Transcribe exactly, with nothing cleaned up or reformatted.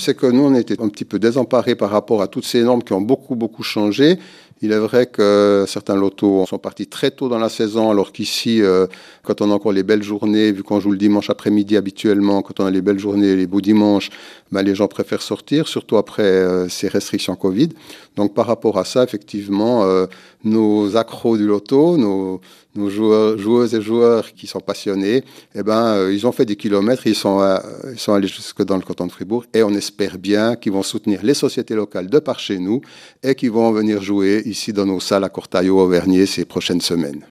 c'est que nous, on était un petit peu désemparés par rapport à toutes ces normes qui ont beaucoup, beaucoup changé. Il est vrai que certains lotos sont partis très tôt dans la saison, alors qu'ici, euh, quand on a encore les belles journées, vu qu'on joue le dimanche après-midi habituellement, quand on a les belles journées, les beaux dimanches, ben, les gens préfèrent sortir, surtout après euh, ces restrictions Covid. Donc par rapport à ça, effectivement, euh, nos accros du loto, nos, nos joueurs, joueuses et joueurs qui sont passionnés, eh ben, euh, ils ont fait des kilomètres, ils sont, euh, ils sont allés jusque dans le canton de Fribourg et on espère bien qu'ils vont soutenir les sociétés locales de par chez nous et qu'ils vont venir jouer ici dans nos salles à Cortaillot, Auvergnat, ces prochaines semaines.